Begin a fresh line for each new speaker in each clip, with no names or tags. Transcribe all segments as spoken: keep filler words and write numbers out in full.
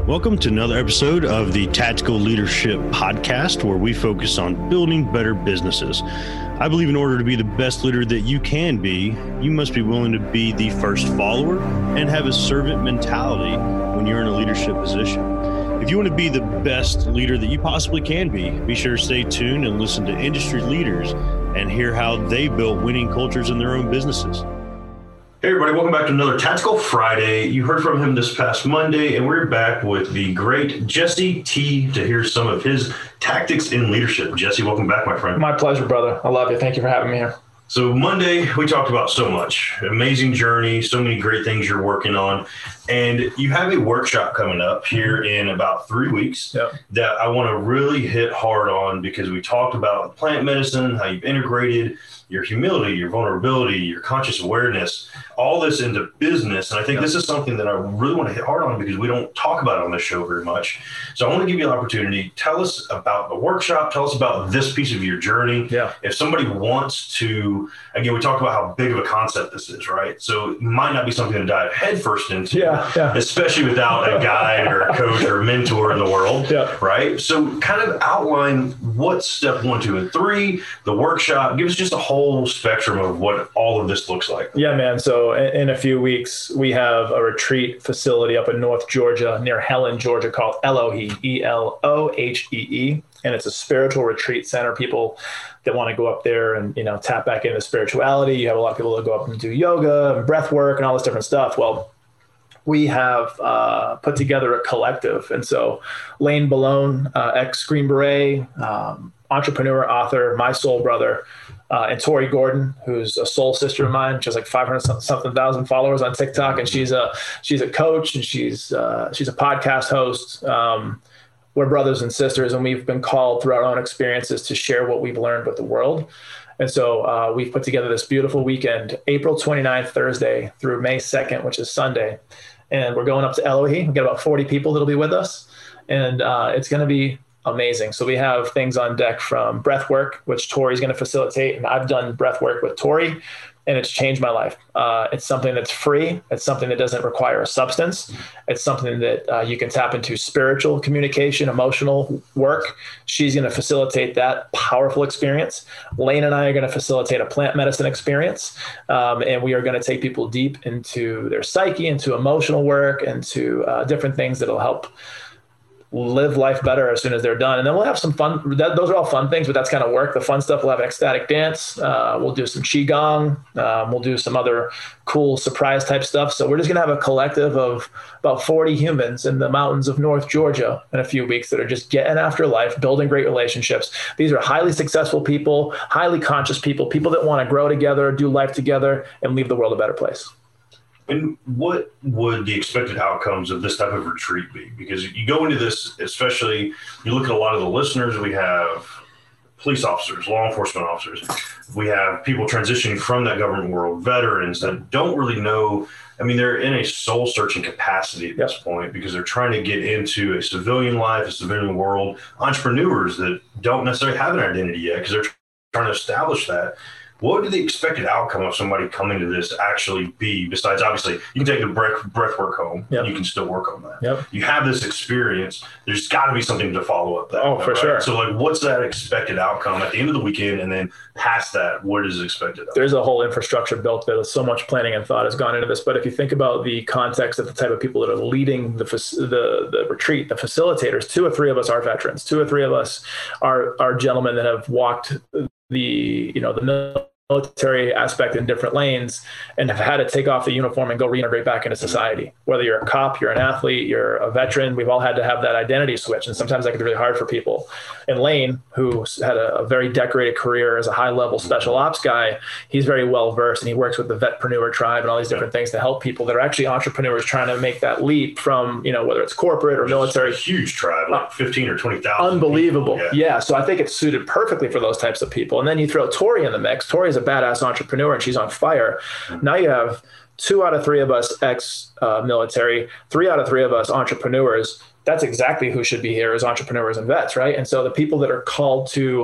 Welcome to another episode of the Tactical Leadership Podcast, where we focus on building better businesses. I believe in order to be the best leader that you can be, you must be willing to be the first follower and have a servant mentality when you're in a leadership position. If you want to be the best leader that you possibly can be, be sure to stay tuned and listen to industry leaders and hear how they built winning cultures in their own businesses. Hey everybody, welcome back to another Tactical Friday. You heard from him this past Monday, and we're back with the great Jesse T to hear some of his tactics in leadership. Jesse, welcome back, my friend.
My pleasure, brother. I love you. Thank you for having me here.
So Monday, we talked about so much. Amazing journey, so many great things you're working on. And you have a workshop coming up here in about three weeks
yep.
that I want to really hit hard on, because we talked about plant medicine, how you've integrated your humility, your vulnerability, your conscious awareness, all this into business. And I think yep. this is something that I really want to hit hard on because we don't talk about it on this show very much. So I want to give you an opportunity. Tell us about the workshop. Tell us about this piece of your journey.
Yeah.
If somebody wants to, again, we talked about how big of a concept this is, right? So it might not be something to dive headfirst into,
yeah, yeah.
especially without a guide or a coach or a mentor in the world,
yeah.
right? So kind of outline what's step one, two, and three, the workshop. Give us just a whole spectrum of what all of this looks like.
Yeah, man. So in, in a few weeks, we have a retreat facility up in North Georgia near Helen, Georgia, called Elohee, E L O H E E. And it's a spiritual retreat center. People that want to go up there and, you know, tap back into spirituality. You have a lot of people that go up and do yoga and breath work and all this different stuff. Well, we have uh, put together a collective. And so Lane Balone, uh, ex-Green Beret, um, entrepreneur, author, my soul brother, Uh, and Tori Gordon, who's a soul sister of mine. She has like five hundred something thousand followers on TikTok, and she's a she's a coach, and she's uh, she's a podcast host. Um, we're brothers and sisters, and we've been called through our own experiences to share what we've learned with the world. And so uh, we've put together this beautiful weekend, April twenty-ninth, Thursday, through May second, which is Sunday. And we're going up to Elohee. We've got about forty people that'll be with us, and uh, it's going to be amazing. So we have things on deck from breath work, which Tori's going to facilitate. And I've done breath work with Tori, and it's changed my life. Uh, it's something that's free. It's something that doesn't require a substance. It's something that uh, you can tap into spiritual communication, emotional work. She's going to facilitate that powerful experience. Lane and I are going to facilitate a plant medicine experience. Um, and we are going to take people deep into their psyche, into emotional work, into uh, different things that'll help live life better as soon as they're done. And then we'll have some fun. That, those are all fun things, but that's kind of work. The fun stuff, we'll have an ecstatic dance. Uh, we'll do some Qigong. Um, we'll do some other cool surprise type stuff. So we're just going to have a collective of about forty humans in the mountains of North Georgia in a few weeks that are just getting after life, building great relationships. These are highly successful people, highly conscious people, people that want to grow together, do life together, and leave the world a better place.
And what would the expected outcomes of this type of retreat be? Because you go into this, especially, you look at a lot of the listeners, we have police officers, law enforcement officers, we have people transitioning from that government world, veterans that don't really know. I mean, they're in a soul searching capacity at this
Yep.
point because they're trying to get into a civilian life, a civilian world, entrepreneurs that don't necessarily have an identity yet because they're trying to establish that. What would the expected outcome of somebody coming to this actually be? Besides, obviously, you can take the breath, breath work home.
Yep.
You can still work on that.
Yep.
You have this experience. There's got to be something to follow up that.
Oh, for
right?
sure.
So, like, what's that expected outcome at the end of the weekend? And then past that, what is expected? Outcome?
There's a whole infrastructure built there. So much planning and thought has gone into this. But if you think about the context of the type of people that are leading the the, the retreat, the facilitators, two or three of us are veterans. Two or three of us are, are gentlemen that have walked the, you know, the military aspect in different lanes and have had to take off the uniform and go reintegrate back into society. Whether you're a cop, you're an athlete, you're a veteran, we've all had to have that identity switch. And sometimes that can be really hard for people. And Lane, who had a, a very decorated career as a high level special ops guy, he's very well versed and he works with the Vetpreneur tribe and all these different things to help people that are actually entrepreneurs trying to make that leap from, you know, whether it's corporate or military.
It's a huge tribe, like fifteen or twenty thousand.
Unbelievable.
Yeah.
yeah. So I think it's suited perfectly for those types of people. And then you throw Tori in the mix. Tori's a badass entrepreneur and she's on fire. Mm-hmm. Now you have two out of three of us ex-military, uh, three out of three of us entrepreneurs. That's exactly who should be here as entrepreneurs and vets, right? And so the people that are called to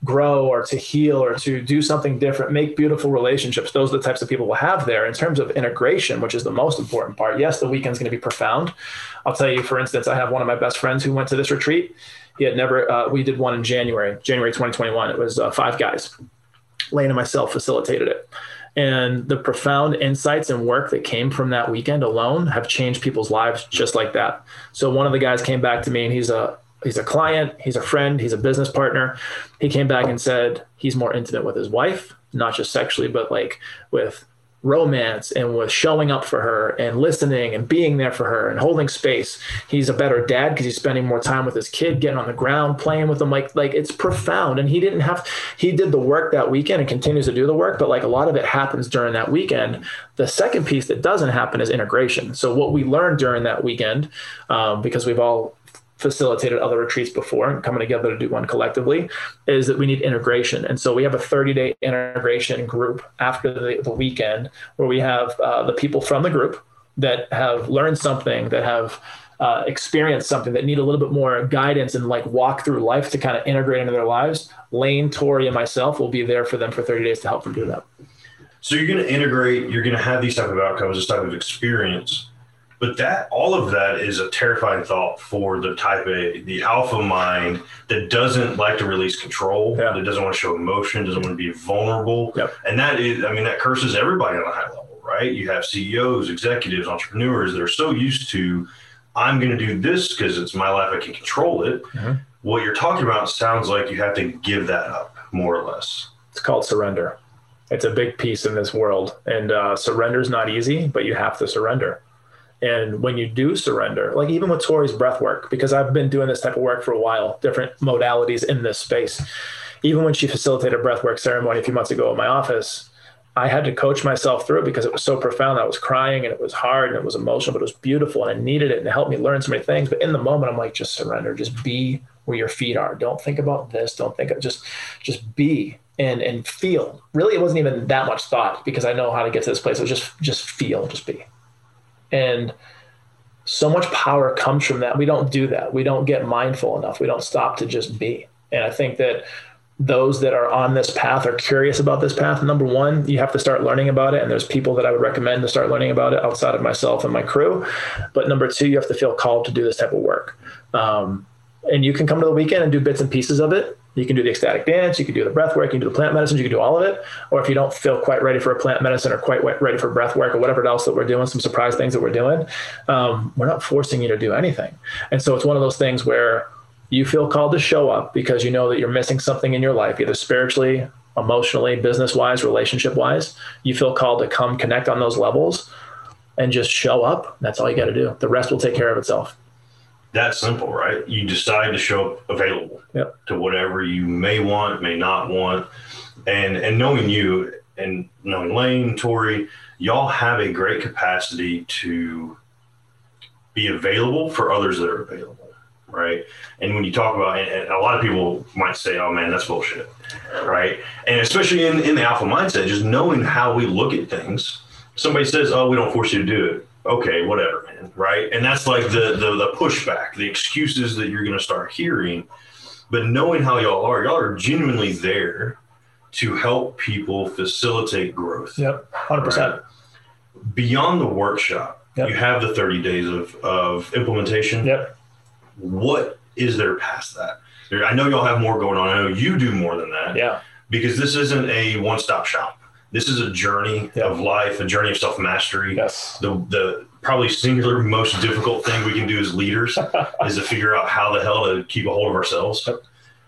grow or to heal or to do something different, make beautiful relationships. Those are the types of people we'll have there. In terms of integration, which is the most important part, yes, the weekend's going to be profound. I'll tell you, for instance, I have one of my best friends who went to this retreat. He had never, uh, we did one in January, January twenty twenty-one. It was uh, five guys. Lane and myself facilitated it. And the profound insights and work that came from that weekend alone have changed people's lives just like that. So one of the guys came back to me, and he's a he's a client, he's a friend, he's a business partner. He came back and said he's more intimate with his wife, not just sexually, but like with romance and with showing up for her and listening and being there for her and holding space. He's a better dad because he's spending more time with his kid, getting on the ground, playing with them. Like, like it's profound. And he didn't have, he did the work that weekend and continues to do the work, but like a lot of it happens during that weekend. The second piece that doesn't happen is integration. So what we learned during that weekend, um, because we've all facilitated other retreats before and coming together to do one collectively, is that we need integration. And so we have a thirty day integration group after the, the weekend where we have uh, the people from the group that have learned something, that have uh, experienced something, that need a little bit more guidance and like walk through life to kind of integrate into their lives. Lane, Tori, and myself will be there for them for thirty days to help them do that.
So you're going to integrate, you're going to have these type of outcomes, this type of experience. But that, all of that is a terrifying thought for the type of, the alpha mind that doesn't like to release control, yeah. that doesn't want to show emotion, doesn't want to be vulnerable.
Yep.
And that is, I mean, that curses everybody on a high level, right? You have C E Os, executives, entrepreneurs that are so used to, I'm going to do this because it's my life, I can control it. Mm-hmm. What you're talking about sounds like you have to give that up, more or less.
It's called surrender. It's a big piece in this world. And uh, surrender is not easy, but you have to surrender. And when you do surrender, like even with Tori's breath work, because I've been doing this type of work for a while, different modalities in this space, even when she facilitated a breath work ceremony a few months ago at my office, I had to coach myself through it because it was so profound. I was crying and it was hard and it was emotional, but it was beautiful and I needed it and it helped me learn so many things. But in the moment, I'm like, just surrender, just be where your feet are. Don't think about this. Don't think of just, just be and, and feel. Really, it wasn't even that much thought because I know how to get to this place. It was just, just feel, just be. And so much power comes from that. We don't do that. We don't get mindful enough. We don't stop to just be. And I think that those that are on this path are curious about this path. Number one, you have to start learning about it. And there's people that I would recommend to start learning about it outside of myself and my crew. But number two, you have to feel called to do this type of work. Um, and you can come to the weekend and do bits and pieces of it. You can do the ecstatic dance, you can do the breath work, you can do the plant medicines, you can do all of it. Or if you don't feel quite ready for a plant medicine or quite ready for breath work or whatever else that we're doing, some surprise things that we're doing, um, we're not forcing you to do anything. And so it's one of those things where you feel called to show up because you know that you're missing something in your life, either spiritually, emotionally, business-wise, relationship-wise. You feel called to come connect on those levels and just show up. That's all you got to do. The rest will take care of itself.
That simple, right? You decide to show up available
yep.
to whatever you may want, may not want. And and knowing you and knowing Lane, Tori, y'all have a great capacity to be available for others that are available, right? And when you talk about, and a lot of people might say, oh man, that's bullshit, right? And especially in, in the alpha mindset, just knowing how we look at things. Somebody says, oh, we don't force you to do it. Okay, whatever, man, right? And that's like the, the the pushback, the excuses that you're going to start hearing. But knowing how y'all are, y'all are genuinely there to help people facilitate growth.
Yep, one hundred percent.
Right? Beyond the workshop, yep. you have the thirty days of, of implementation.
Yep.
What is there past that? I know y'all have more going on. I know you do more than that.
Yeah.
Because this isn't a one-stop shop. This is a journey yep. of life, a journey of self-mastery.
Yes.
The the probably singular most difficult thing we can do as leaders is to figure out how the hell to keep a hold of ourselves. Yep.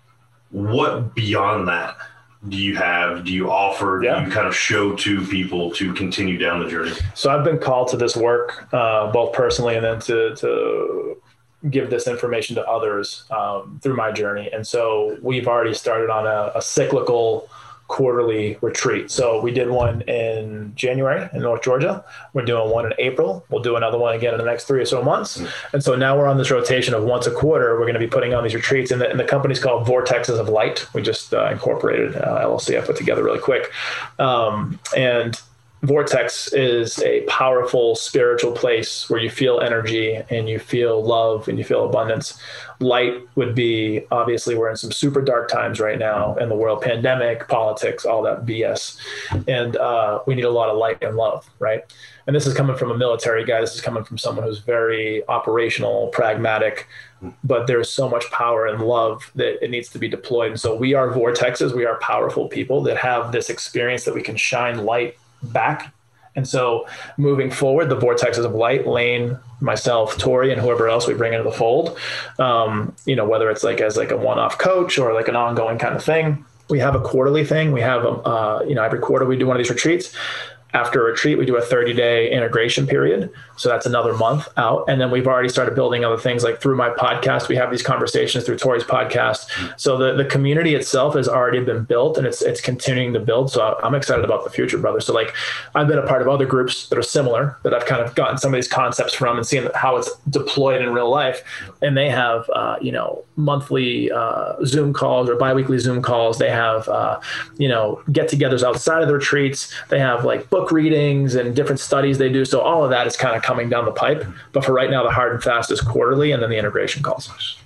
What beyond that do you have? Do you offer? Yeah. Do you kind of show to people to continue down the journey? So
I've been called to this work, uh, both personally and then to to give this information to others um, through my journey. And so we've already started on a, a cyclical quarterly retreat. So we did one in January in North Georgia. We're doing one in April. We'll do another one again in the next three or so months. Mm-hmm. And so now we're on this rotation of once a quarter. We're going to be putting on these retreats, and the, and the company's called Vortexes of Light. We just uh, incorporated uh, L L C. I put together really quick. Um, and Vortex is a powerful spiritual place where you feel energy and you feel love and you feel abundance. Light would be, obviously, we're in some super dark times right now in the world, pandemic, politics, all that B S. And uh, we need a lot of light and love, right? And this is coming from a military guy. This is coming from someone who's very operational, pragmatic, but there's so much power and love that it needs to be deployed. And so we are vortexes. We are powerful people that have this experience that we can shine light back. And so moving forward, the vortexes of light, Lane, myself, Tori, and whoever else we bring into the fold, um, you know, whether it's like as like a one-off coach or like an ongoing kind of thing. We have a quarterly thing. We have, uh, you know, every quarter we do one of these retreats. After a retreat, we do a thirty-day integration period. So that's another month out. And then we've already started building other things, like through my podcast. We have these conversations through Tori's podcast. So the, the community itself has already been built, and it's it's continuing to build. So I'm excited about the future, brother. So like I've been a part of other groups that are similar, that I've kind of gotten some of these concepts from and seen how it's deployed in real life. And they have, uh, you know, monthly uh, Zoom calls or biweekly Zoom calls. They have, uh, you know, get-togethers outside of the retreats. They have like book readings and different studies they do. So all of that is kind of coming down the pipe. But for right now, the hard and fast is quarterly, and then the integration calls.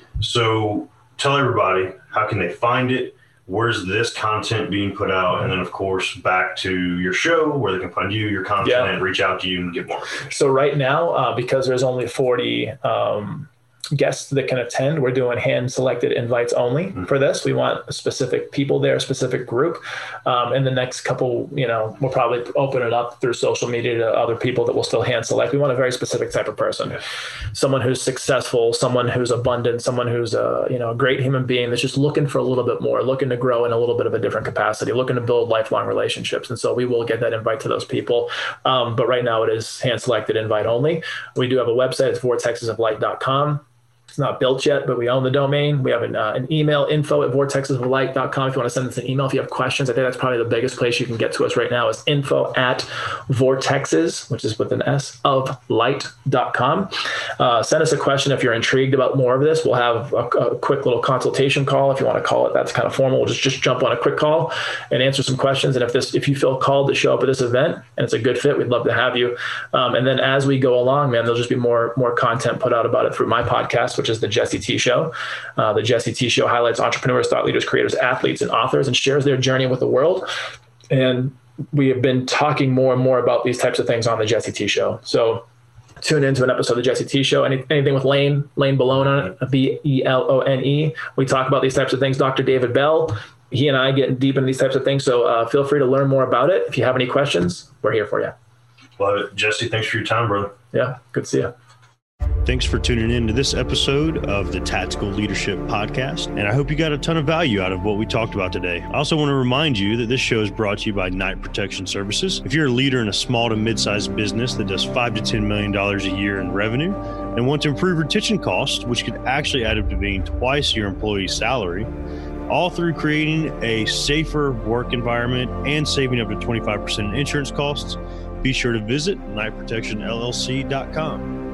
So tell everybody, how can they find it? Where's this content being put out? And then, of course, back to your show where they can find you, your content,
yeah.
and reach out to you and get more.
So right now, uh, because there's only forty um, guests that can attend, we're doing hand selected invites only mm-hmm. for this. We want specific people there, a specific group. Um, in the next couple, you know, we'll probably open it up through social media to other people that will still hand select. We want a very specific type of person, yeah. someone who's successful, someone who's abundant, someone who's a, you know, a great human being that's just looking for a little bit more, looking to grow in a little bit of a different capacity, looking to build lifelong relationships. And so we will get that invite to those people. Um, but right now it is hand selected invite only. We do have a website. It's vortexes of light dot com. It's not built yet, but we own the domain. We have an, uh, an email, info at vortexes of light dot com. If you want to send us an email, if you have questions, I think that's probably the biggest place you can get to us right now is info at vortexes, which is with an S, of light dot com. Uh, send us a question if you're intrigued about more of this. We'll have a, a quick little consultation call. If you want to call it, that's kind of formal. We'll just, just jump on a quick call and answer some questions. And if this, if you feel called to show up at this event and it's a good fit, we'd love to have you. Um, and then as we go along, man, there'll just be more, more content put out about it through my podcast, which is the Jesse T Show. Uh, the Jesse T Show highlights entrepreneurs, thought leaders, creators, athletes, and authors, and shares their journey with the world. And we have been talking more and more about these types of things on the Jesse T Show. So tune into an episode of the Jesse T Show. Any, anything with Lane, Lane Belone, B E L O N E. We talk about these types of things. Doctor David Bell, he and I get deep into these types of things. So uh, feel free to learn more about it. If you have any questions, we're here for you.
Love it. Jesse, thanks for your time, brother.
Yeah, good to see you.
Thanks for tuning in to this episode of the Tactical Leadership Podcast, and I hope you got a ton of value out of what we talked about today. I also want to remind you that this show is brought to you by Knight Protection Services. If you're a leader in a small to mid-sized business that does five to ten million dollars a year in revenue and want to improve retention costs, which could actually add up to being twice your employee's salary, all through creating a safer work environment and saving up to twenty-five percent in insurance costs, be sure to visit knight protection L L C dot com.